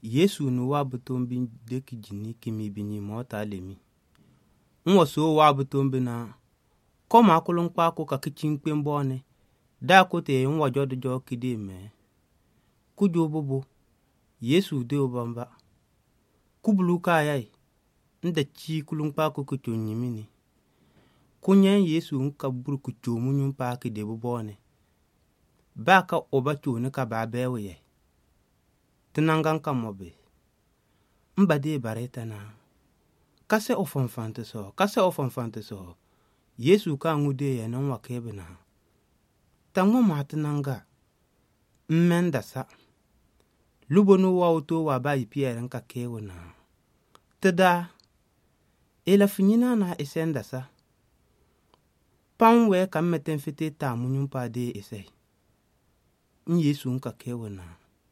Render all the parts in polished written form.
Yesu ni wa butombi deki jini kimi binyi mota lemi. Nwa so wa butombi na koma kulun kwa ko ka kichin pembone da ko te nwa jodo jo kide me. Kujo bobo Yesu de obamba. Kubulu ka yai nda chi kulun kwa ko kucho nyimini. Kunyen Yesu nka buru kucho munyun pa ki de bobone. Ba ka oba cho ne ka ba bewe ye. Tinangan ka mobe. Mba de bareta na. Kase ofanfante so. Yesu ka ngude ya na nwa kebe na. Tangmo matinanga. Mmenda sa. Lubo no wa uto wa ba ipia nka kewe na. Tada. Ela finyina na esenda sa. Panwe ka mmeten fete ta munyun pa de ese. Yesu nka kewe na.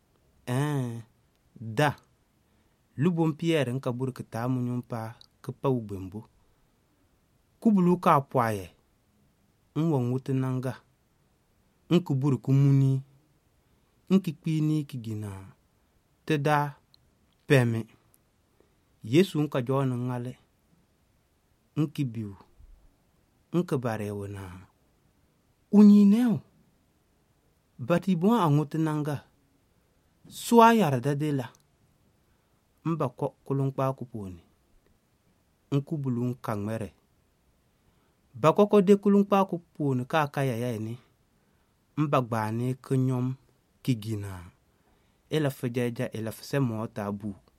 Da. Lubon Pierre nka buru kita munyun pa kepa ubembo. Kubulu ka apwaye. Nwa ngutu nanga. Nku buru kumuni. Nki pini kigina. Teda peme. Yesu nka jona ngale. Nki biu. Nka barewo na. Unyi neo. Bati bon angutu nanga. Swa yarda de la. Mba ko kulunkpa kuponi. Nkubulu nkangmere. Bakoko de kulunkpa kuponi ka kaya ya ni. Mba gbani kenyom kigina. Ela fejaja ela fese mota bu.